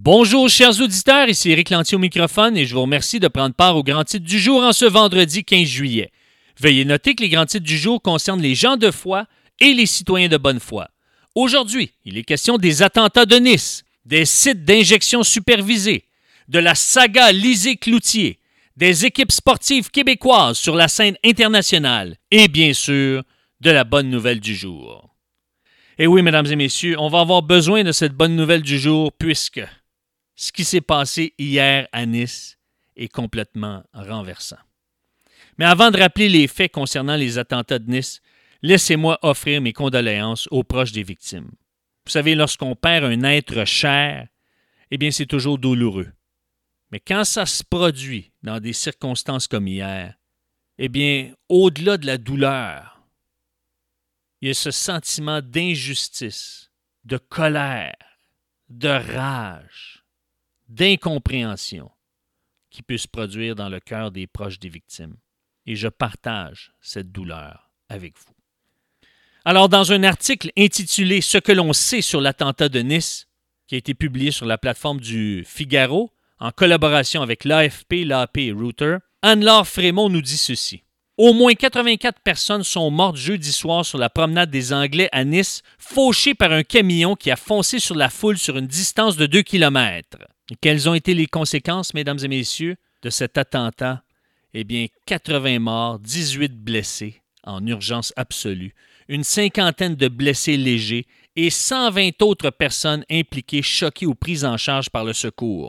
Bonjour chers auditeurs, ici Éric Lantier au microphone et je vous remercie de prendre part au grand titre du jour en ce vendredi 15 juillet. Veuillez noter que les grands titres du jour concernent les gens de foi et les citoyens de bonne foi. Aujourd'hui, il est question des attentats de Nice, des sites d'injection supervisés, de la saga Lisée-Cloutier, des équipes sportives québécoises sur la scène internationale et bien sûr, de la bonne nouvelle du jour. Et oui, mesdames et messieurs, on va avoir besoin de cette bonne nouvelle du jour puisque ce qui s'est passé hier à Nice est complètement renversant. Mais avant de rappeler les faits concernant les attentats de Nice, laissez-moi offrir mes condoléances aux proches des victimes. Vous savez, lorsqu'on perd un être cher, eh bien, c'est toujours douloureux. Mais quand ça se produit dans des circonstances comme hier, eh bien, au-delà de la douleur, il y a ce sentiment d'injustice, de colère, de rage, d'incompréhension qui peut se produire dans le cœur des proches des victimes. Et je partage cette douleur avec vous. Alors, dans un article intitulé « Ce que l'on sait sur l'attentat de Nice », qui a été publié sur la plateforme du Figaro, en collaboration avec l'AFP, l'AP et Reuters, Anne-Laure Frémont nous dit ceci. Au moins 84 personnes sont mortes jeudi soir sur la promenade des Anglais à Nice, fauchées par un camion qui a foncé sur la foule sur une distance de 2 km. Et quelles ont été les conséquences, mesdames et messieurs, de cet attentat? Eh bien, 80 morts, 18 blessés en urgence absolue, une cinquantaine de blessés légers et 120 autres personnes impliquées, choquées ou prises en charge par le secours.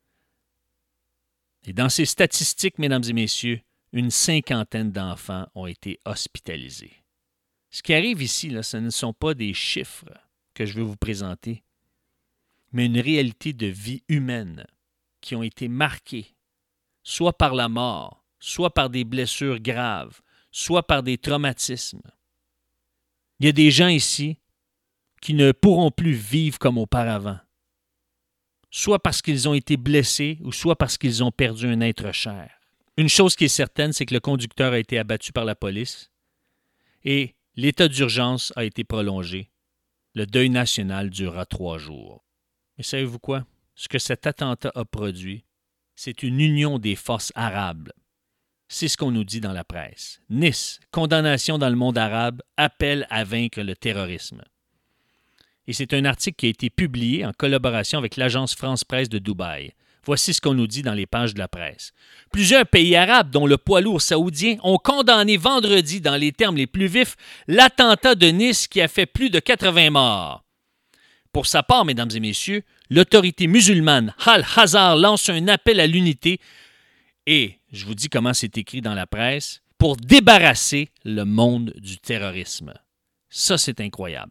Et dans ces statistiques, mesdames et messieurs, une cinquantaine d'enfants ont été hospitalisés. Ce qui arrive ici, là, ce ne sont pas des chiffres que je veux vous présenter, mais une réalité de vie humaine qui ont été marquées, soit par la mort, soit par des blessures graves, soit par des traumatismes. Il y a des gens ici qui ne pourront plus vivre comme auparavant, soit parce qu'ils ont été blessés ou soit parce qu'ils ont perdu un être cher. Une chose qui est certaine, c'est que le conducteur a été abattu par la police et l'état d'urgence a été prolongé. Le deuil national durera 3 jours. Mais savez-vous quoi? Ce que cet attentat a produit, c'est une union des forces arabes. C'est ce qu'on nous dit dans la presse. Nice, condamnation dans le monde arabe, appel à vaincre le terrorisme. Et c'est un article qui a été publié en collaboration avec l'agence France-Presse de Dubaï. Voici ce qu'on nous dit dans les pages de la presse. Plusieurs pays arabes, dont le poids lourd saoudien, ont condamné vendredi, dans les termes les plus vifs, l'attentat de Nice qui a fait plus de 80 morts. Pour sa part, mesdames et messieurs, l'autorité musulmane Al-Azhar lance un appel à l'unité et, je vous dis comment c'est écrit dans la presse, pour débarrasser le monde du terrorisme. Ça, c'est incroyable.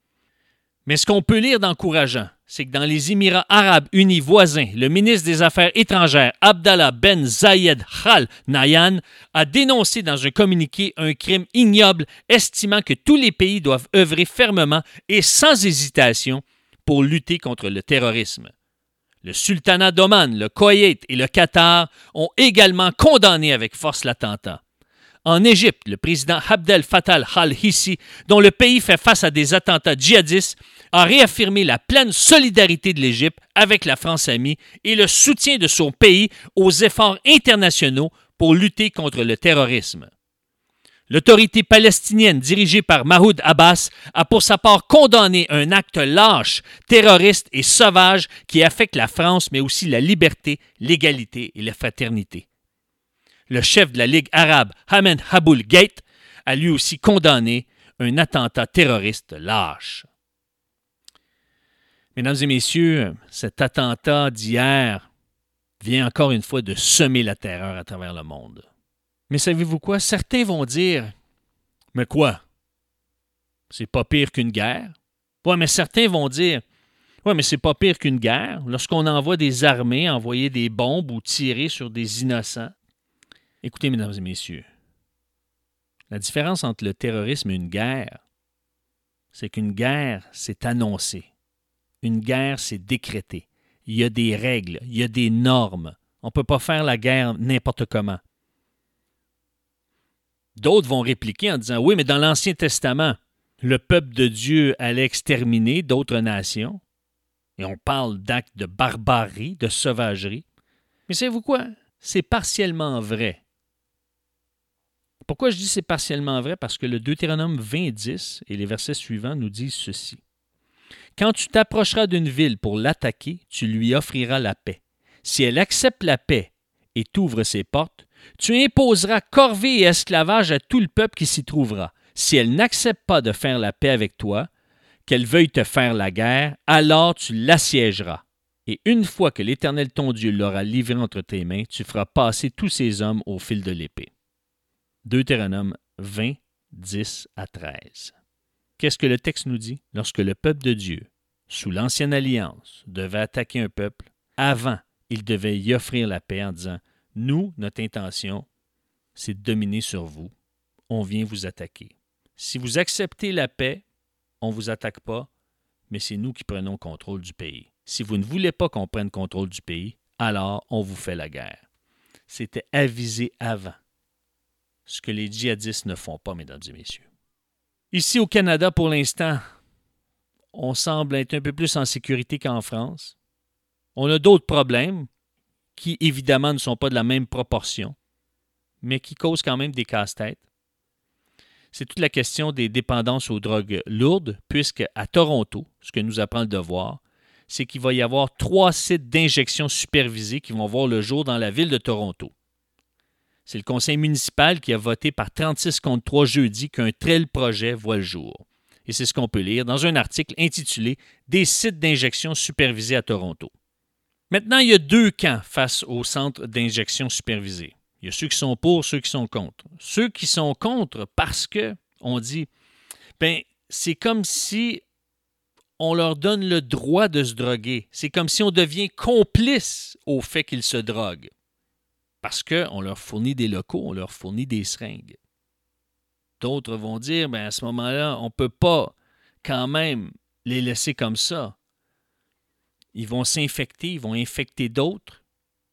Mais ce qu'on peut lire d'encourageant, c'est que dans les Émirats arabes unis voisins, le ministre des Affaires étrangères Abdallah Ben Zayed Al Nahyan a dénoncé dans un communiqué un crime ignoble, estimant que tous les pays doivent œuvrer fermement et sans hésitation pour lutter contre le terrorisme. Le sultanat d'Oman, le Koweït et le Qatar ont également condamné avec force l'attentat. En Égypte, le président Abdel Fattah al-Sisi, dont le pays fait face à des attentats djihadistes, a réaffirmé la pleine solidarité de l'Égypte avec la France amie et le soutien de son pays aux efforts internationaux pour lutter contre le terrorisme. L'autorité palestinienne dirigée par Mahmoud Abbas a pour sa part condamné un acte lâche, terroriste et sauvage qui affecte la France, mais aussi la liberté, l'égalité et la fraternité. Le chef de la Ligue arabe, Ahmed Aboul Gheit, a lui aussi condamné un attentat terroriste lâche. Mesdames et messieurs, cet attentat d'hier vient encore une fois de semer la terreur à travers le monde. Mais savez-vous quoi? Certains vont dire « Mais quoi? C'est pas pire qu'une guerre? » Ouais, mais certains vont dire « Ouais, mais c'est pas pire qu'une guerre lorsqu'on envoie des armées envoyer des bombes ou tirer sur des innocents. » Écoutez, mesdames et messieurs, la différence entre le terrorisme et une guerre, c'est qu'une guerre, c'est annoncé. Une guerre, c'est décrété. Il y a des règles, il y a des normes. On ne peut pas faire la guerre n'importe comment. D'autres vont répliquer en disant « Oui, mais dans l'Ancien Testament, le peuple de Dieu allait exterminer d'autres nations. Et on parle d'actes de barbarie, de sauvagerie. Mais savez-vous quoi? C'est partiellement vrai. Pourquoi je dis c'est partiellement vrai? Parce que le Deutéronome 20:10 et les versets suivants nous disent ceci. Quand tu t'approcheras d'une ville pour l'attaquer, tu lui offriras la paix. Si elle accepte la paix et t'ouvre ses portes, tu imposeras corvée et esclavage à tout le peuple qui s'y trouvera. Si elle n'accepte pas de faire la paix avec toi, qu'elle veuille te faire la guerre, alors tu l'assiégeras. Et une fois que l'Éternel ton Dieu l'aura livré entre tes mains, tu feras passer tous ces hommes au fil de l'épée. Deutéronome 20, 10 à 13. Qu'est-ce que le texte nous dit? Lorsque le peuple de Dieu, sous l'Ancienne Alliance, devait attaquer un peuple, avant, il devait y offrir la paix en disant « Nous, notre intention, c'est de dominer sur vous. On vient vous attaquer. Si vous acceptez la paix, on ne vous attaque pas, mais c'est nous qui prenons contrôle du pays. Si vous ne voulez pas qu'on prenne contrôle du pays, alors on vous fait la guerre. » C'était avisé avant. Ce que les djihadistes ne font pas, mesdames et messieurs. Ici au Canada, pour l'instant, on semble être un peu plus en sécurité qu'en France. On a d'autres problèmes qui, évidemment, ne sont pas de la même proportion, mais qui causent quand même des casse-têtes. C'est toute la question des dépendances aux drogues lourdes, puisque à Toronto, ce que nous apprend le devoir, c'est qu'il va y avoir 3 sites d'injection supervisés qui vont voir le jour dans la ville de Toronto. C'est le conseil municipal qui a voté par 36 contre 3 jeudi qu'un tel projet voit le jour. Et c'est ce qu'on peut lire dans un article intitulé « Des sites d'injection supervisés à Toronto ». Maintenant, il y a 2 camps face aux centres d'injection supervisés. Il y a ceux qui sont pour, ceux qui sont contre. Ceux qui sont contre parce que on dit, c'est comme si on leur donne le droit de se droguer. C'est comme si on devient complice au fait qu'ils se droguent. Parce qu'on leur fournit des locaux, on leur fournit des seringues. D'autres vont dire, à ce moment-là, on ne peut pas quand même les laisser comme ça. Ils vont s'infecter, ils vont infecter d'autres.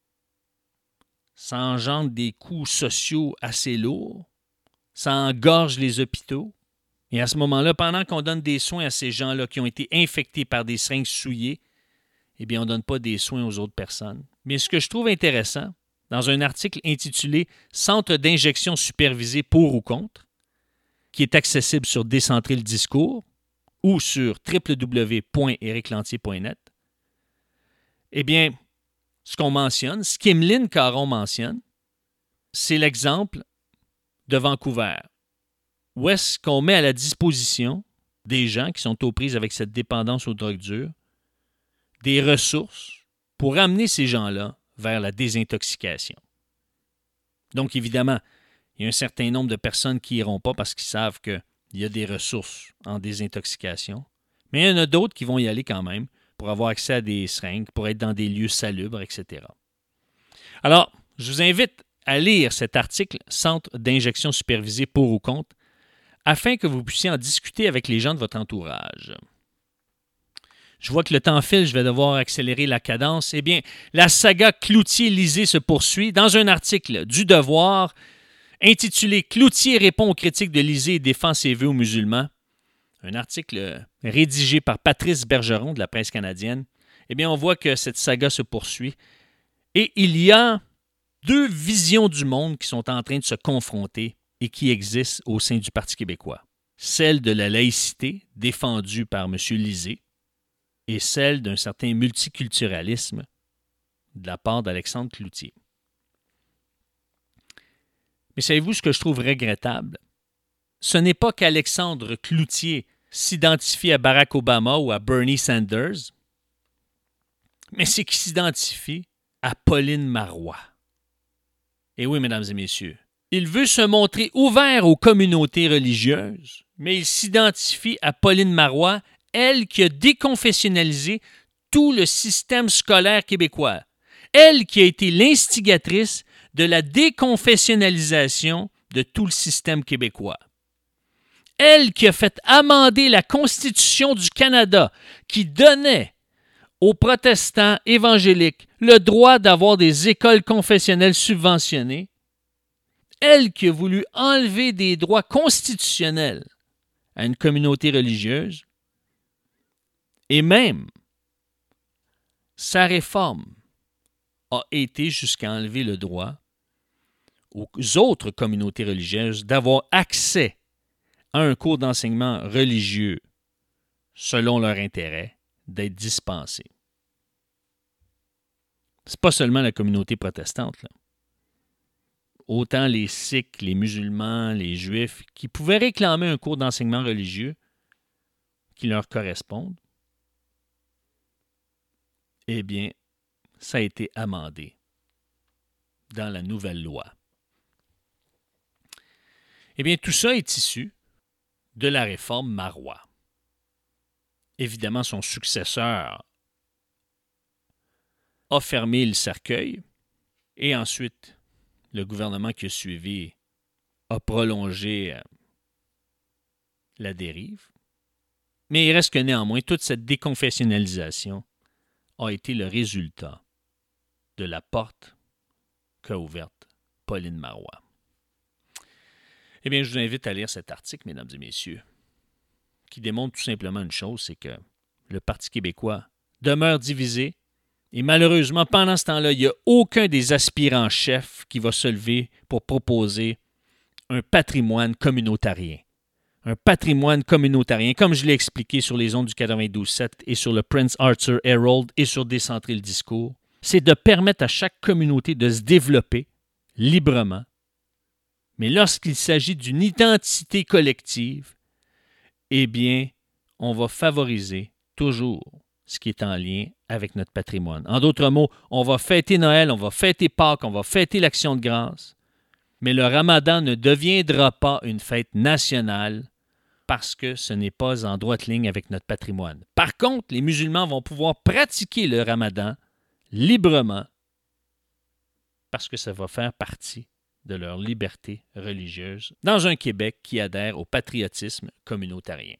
Ça engendre des coûts sociaux assez lourds. Ça engorge les hôpitaux. Et à ce moment-là, pendant qu'on donne des soins à ces gens-là qui ont été infectés par des seringues souillées, on ne donne pas des soins aux autres personnes. Mais ce que je trouve intéressant, dans un article intitulé « Centre d'injection supervisé pour ou contre », qui est accessible sur Décentrer le discours ou sur www.ericlantier.net, ce qu'on mentionne, ce qu'Emeline Caron mentionne, c'est l'exemple de Vancouver, où est-ce qu'on met à la disposition des gens qui sont aux prises avec cette dépendance aux drogues dures des ressources pour amener ces gens-là vers la désintoxication. Donc, évidemment, il y a un certain nombre de personnes qui n'iront pas parce qu'ils savent qu'il y a des ressources en désintoxication. Mais il y en a d'autres qui vont y aller quand même pour avoir accès à des seringues, pour être dans des lieux salubres, etc. Alors, je vous invite à lire cet article « Centre d'injection supervisé pour ou contre » afin que vous puissiez en discuter avec les gens de votre entourage. Je vois que le temps file, je vais devoir accélérer la cadence. La saga Cloutier-Lisée se poursuit dans un article du Devoir intitulé « Cloutier répond aux critiques de Lisée et défend ses vœux aux musulmans ». Un article rédigé par Patrice Bergeron de la presse canadienne. On voit que cette saga se poursuit. Et il y a 2 visions du monde qui sont en train de se confronter et qui existent au sein du Parti québécois. Celle de la laïcité, défendue par M. Lisée, et celle d'un certain multiculturalisme de la part d'Alexandre Cloutier. Mais savez-vous ce que je trouve regrettable? Ce n'est pas qu'Alexandre Cloutier s'identifie à Barack Obama ou à Bernie Sanders, mais c'est qu'il s'identifie à Pauline Marois. Et oui, mesdames et messieurs, il veut se montrer ouvert aux communautés religieuses, mais il s'identifie à Pauline Marois, elle qui a déconfessionnalisé tout le système scolaire québécois. Elle qui a été l'instigatrice de la déconfessionnalisation de tout le système québécois. Elle qui a fait amender la Constitution du Canada qui donnait aux protestants évangéliques le droit d'avoir des écoles confessionnelles subventionnées. Elle qui a voulu enlever des droits constitutionnels à une communauté religieuse. Et même sa réforme a été jusqu'à enlever le droit aux autres communautés religieuses d'avoir accès à un cours d'enseignement religieux selon leur intérêt, d'être dispensés. Ce n'est pas seulement la communauté protestante, là. Autant les Sikhs, les musulmans, les Juifs, qui pouvaient réclamer un cours d'enseignement religieux qui leur corresponde, eh bien, ça a été amendé dans la nouvelle loi. Eh bien, tout ça est issu de la réforme Marois. Évidemment, son successeur a fermé le cercueil et ensuite, le gouvernement qui a suivi a prolongé la dérive. Mais il reste que néanmoins, toute cette déconfessionnalisation a été le résultat de la porte qu'a ouverte Pauline Marois. Eh bien, je vous invite à lire cet article, mesdames et messieurs, qui démontre tout simplement une chose, c'est que le Parti québécois demeure divisé et malheureusement, pendant ce temps-là, il n'y a aucun des aspirants chefs qui va se lever pour proposer un patrimoine communautarien. Un patrimoine communautarien, comme je l'ai expliqué sur les ondes du 92.7 et sur le Prince Arthur Herald et sur Décentrer le discours, c'est de permettre à chaque communauté de se développer librement. Mais lorsqu'il s'agit d'une identité collective, eh bien, on va favoriser toujours ce qui est en lien avec notre patrimoine. En d'autres mots, on va fêter Noël, on va fêter Pâques, on va fêter l'Action de grâce, mais le Ramadan ne deviendra pas une fête nationale parce que ce n'est pas en droite ligne avec notre patrimoine. Par contre, les musulmans vont pouvoir pratiquer le Ramadan librement parce que ça va faire partie de leur liberté religieuse dans un Québec qui adhère au patriotisme communautarien.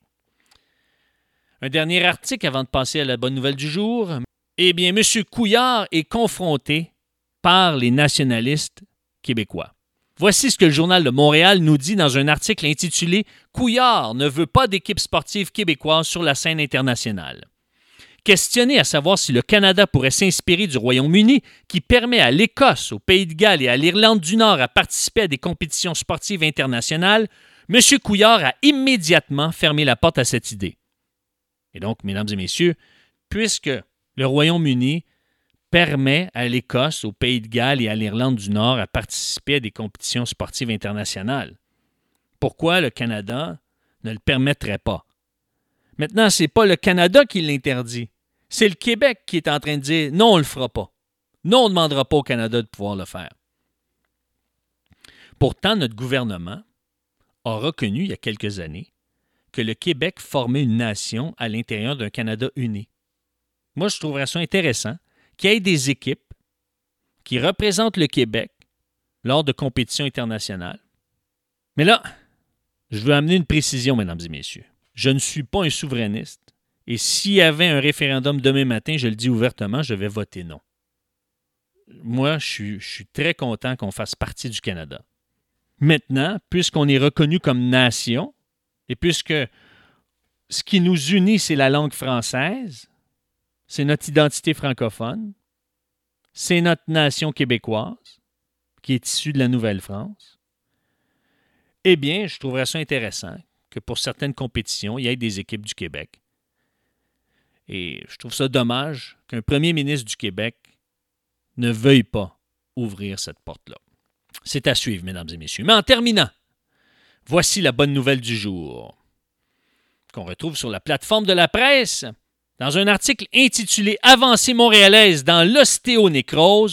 Un dernier article avant de passer à la bonne nouvelle du jour. Eh bien, M. Couillard est confronté par les nationalistes québécois. Voici ce que le Journal de Montréal nous dit dans un article intitulé « Couillard ne veut pas d'équipe sportive québécoise sur la scène internationale ». Questionné à savoir si le Canada pourrait s'inspirer du Royaume-Uni, qui permet à l'Écosse, au Pays de Galles et à l'Irlande du Nord à participer à des compétitions sportives internationales, M. Couillard a immédiatement fermé la porte à cette idée. Et donc, mesdames et messieurs, puisque le Royaume-Uni permet à l'Écosse, au Pays de Galles et à l'Irlande du Nord à participer à des compétitions sportives internationales, pourquoi le Canada ne le permettrait pas? Maintenant, ce n'est pas le Canada qui l'interdit. C'est le Québec qui est en train de dire « non, on ne le fera pas. Non, on ne demandera pas au Canada de pouvoir le faire. » Pourtant, notre gouvernement a reconnu il y a quelques années que le Québec formait une nation à l'intérieur d'un Canada uni. Moi, je trouverais ça intéressant qu'il y ait des équipes qui représentent le Québec lors de compétitions internationales. Mais là, je veux amener une précision, mesdames et messieurs. Je ne suis pas un souverainiste et s'il y avait un référendum demain matin, je le dis ouvertement, je vais voter non. Moi, je suis très content qu'on fasse partie du Canada. Maintenant, puisqu'on est reconnu comme nation, et puisque ce qui nous unit, c'est la langue française, c'est notre identité francophone, c'est notre nation québécoise, qui est issue de la Nouvelle-France, eh bien, je trouverais ça intéressant que pour certaines compétitions, il y ait des équipes du Québec. Et je trouve ça dommage qu'un premier ministre du Québec ne veuille pas ouvrir cette porte-là. C'est à suivre, mesdames et messieurs. Mais en terminant, voici la bonne nouvelle du jour, qu'on retrouve sur la plateforme de la presse, dans un article intitulé « Avancée montréalaise dans l'ostéonécrose »,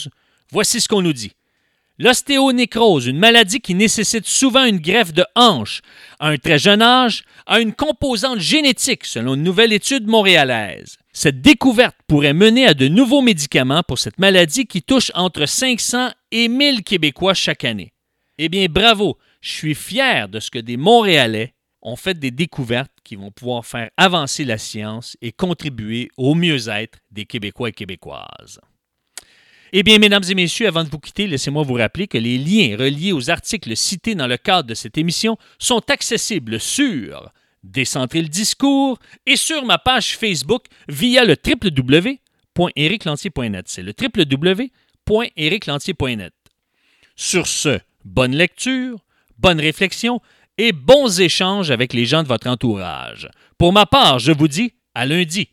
voici ce qu'on nous dit. L'ostéonécrose, une maladie qui nécessite souvent une greffe de hanche à un très jeune âge, a une composante génétique selon une nouvelle étude montréalaise. Cette découverte pourrait mener à de nouveaux médicaments pour cette maladie qui touche entre 500 et 1000 Québécois chaque année. Eh bien, bravo! Je suis fier de ce que des Montréalais ont fait des découvertes qui vont pouvoir faire avancer la science et contribuer au mieux-être des Québécois et Québécoises. Eh bien, mesdames et messieurs, avant de vous quitter, laissez-moi vous rappeler que les liens reliés aux articles cités dans le cadre de cette émission sont accessibles sur Décentrer le discours et sur ma page Facebook via le www.ériclantier.net. C'est le www.ériclantier.net. Sur ce, bonne lecture, bonne réflexion et bons échanges avec les gens de votre entourage. Pour ma part, je vous dis à lundi.